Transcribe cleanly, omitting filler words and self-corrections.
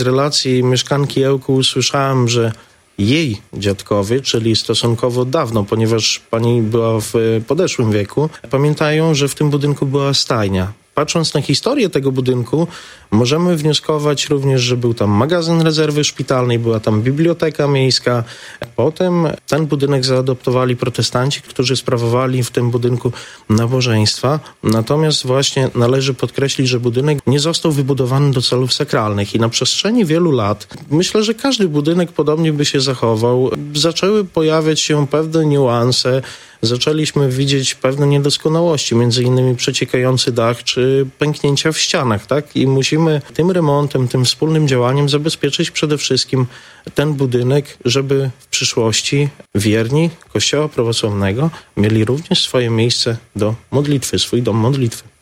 relacji mieszkanki Ełku usłyszałem, że jej dziadkowie, czyli stosunkowo dawno, ponieważ pani była w podeszłym wieku, pamiętają, że w tym budynku była stajnia. Patrząc na historię tego budynku, możemy wnioskować również, że był tam magazyn rezerwy szpitalnej, była tam biblioteka miejska. Potem ten budynek zaadoptowali protestanci, którzy sprawowali w tym budynku nabożeństwa. Natomiast właśnie należy podkreślić, że budynek nie został wybudowany do celów sakralnych i na przestrzeni wielu lat, myślę, że każdy budynek podobnie by się zachował. Zaczęły pojawiać się pewne niuanse, zaczęliśmy widzieć pewne niedoskonałości, między innymi przeciekający dach czy pęknięcia w ścianach, tak? I musimy tym remontem, tym wspólnym działaniem zabezpieczyć przede wszystkim ten budynek, żeby w przyszłości wierni Kościoła prawosławnego mieli również swoje miejsce do modlitwy, swój dom modlitwy.